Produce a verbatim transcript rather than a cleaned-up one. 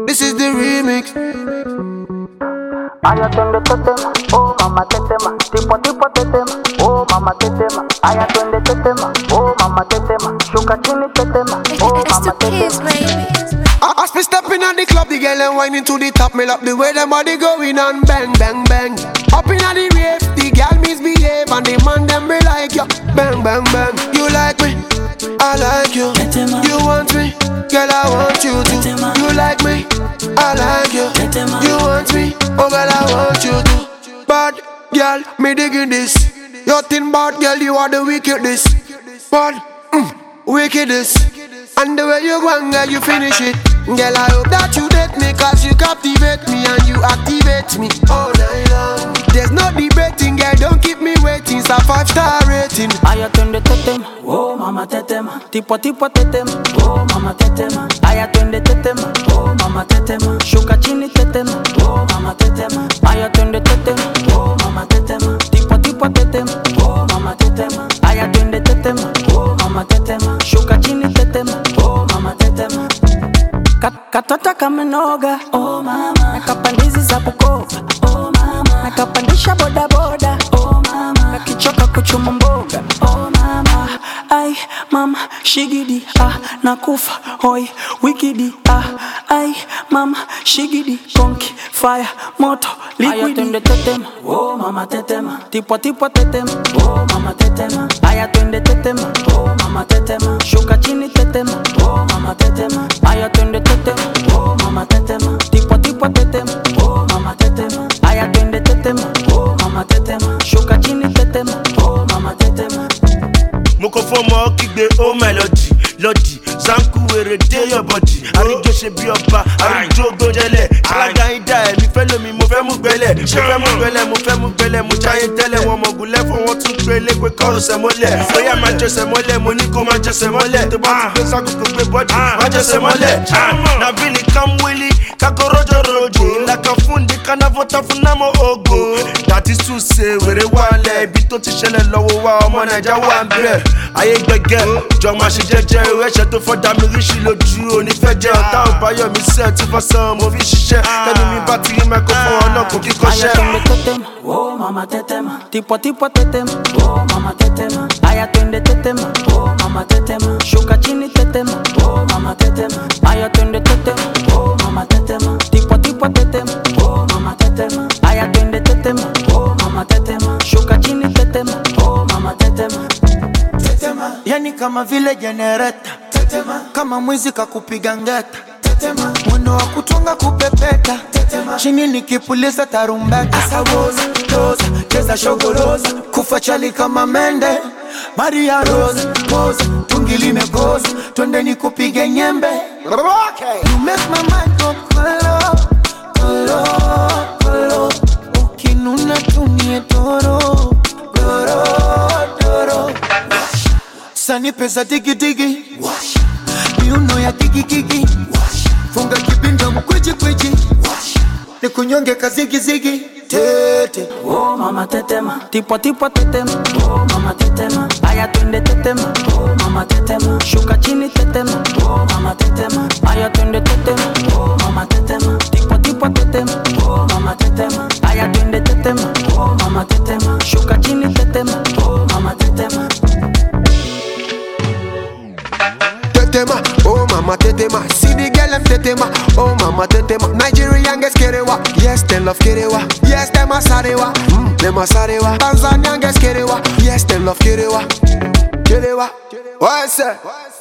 This is the remix. Aya twende tetema, oh mama tetema, tipo tipo tetema, oh mama tetema. Aya twende tetema, oh mama tetema, shuka chini tetema, oh mama tetema. As me stepping on the club, the girl and whining to the top. Me love the way them body going on, bang bang bang. Up in the rave, the girl misbehave and the man them be like ya, bang bang bang. You like me, I like you. You want me, girl I want you too. You like me, I like you. You want me, oh girl I want you too. Bad girl, me digging this. You thin bad girl, you are the wickedest. Bad, mm, wickedest. And the way you go and girl, you finish it. Girl, I hope that you date me, cause you captivate me and you activate me all night long. There's no debating, girl, don't keep me waiting. It's a five star rating. Aya twende tetema, oh mama tetema. Tipo tipo tetema, oh mama tetema. Aya twende tetema, oh mama tetema. Shuka chini tetema, oh mama tetema. Aya twende tetema, oh mama tetema. Tipo tipo tetema, oh mama tetema. Aya twende tetema, oh mama tetema. Shuka chini tetema, oh mama tetema. Katota kamenoga, oh mama. Nakapandizi za Bukoba, oh mama. Nakapandisha boda boda, oh mama. Nakichoka kuchuma mboga, oh mama. Ay mama, shigidi, ah, nakufa, hoi, wikidi, ah. Ay mama, shigidi, konki, fire, moto, liquidi. Aya twende tetema, oh mama tetema. Tipo tipo tetema, oh mama tetema. Aya twende tetema, oh mama tetema. Shuka chini tetema, oh mama tetema. Aya twende tetema, oh mama tetema. Tipo tipo tetema, oh mama tetema. Aya twende tetema, oh mama tetema. Shuka chini tetema, oh mama tetema. Moko fomo kigbe oh melody lodi zanku were dey your body arijo se bi oba arijo gojele alaga ida e mi fe lo mi mo fe mu gbele mo fe mu gbele mo fe mu gbele mo jaye tele won mogun le fo won tun pe le pe ko se mole oya ma je se mole mo ni ko ma je se mole to ba ti pe sa ko pe body ma je se mole na vini kam willy kakorojo rojo la ka fundi kana vota funa mo ogo that is to say were wale ibi to ti sele lowo wa omo naija wa nbe ayé gbẹgẹ jọ máa ṣe jẹ́jẹ́ ìwé ẹ̀ṣẹ̀ tó fọdà mi ríṣì lójú onífẹjẹ ọ̀tá òbáyọ mi sẹ tí fọsán mo fi ṣiṣẹ́ tẹnu mi bá ti rí microphone ọ̀nà kò kíkọ ṣẹ. Aya twende tetema, oh mama tetema. Tipo tipo tetema, oh mama tetema. Aya twende tetema, oh mama tetema. Shuka chini tetema, oh mama tetema. Aya twende tetema, oh mama tetema. Tipo tipo tetema, oh mama tetema. Aya twende tetema, oh mama tetema. Shuka chini tetema, oh mama tetema. Tetema, yani kama vile generator. Tetema, kama mwizi kakupiga ngeta. Tetema, mwendo wa kutunga kupepeta. Tetema, chini nikipuliza tarumbeta. Asawoza, toza, cheza shogoroza. Kufa chali kama mende. Maria Rose, pose, tungi limekoza. Twende nikupige nyembe. Okay. You make my mind go kolo, kolo, kolo. Ukinuna tumie toro, toro, toro. Sani pesa digi digi, miuno ya kiki kiki, funga kibinda mkweji kweji, nikunyonge kazigi zigi, tete. Oh mama tetema, tipo tipo tetema, oh mama tetema. Aya twende tetema, oh mama tetema. Shuka chini tetema, oh mama tetema. Aya twende tetema, oh mama tetema. Tipo tipo tetema, oh mama tetema. Aya twende tetema, oh mama tetema. Shuka chini tetema, oh mama tetema. Tetema, oh mama tetema. See the girl them tetema, oh mama tetema. Nigerian gets kerewa, yes them love kerewa. Yes them a sarewa, mm, them a sarewa. Tanzanian gets kerewa, yes them love kerewa. Kerewa, what I say?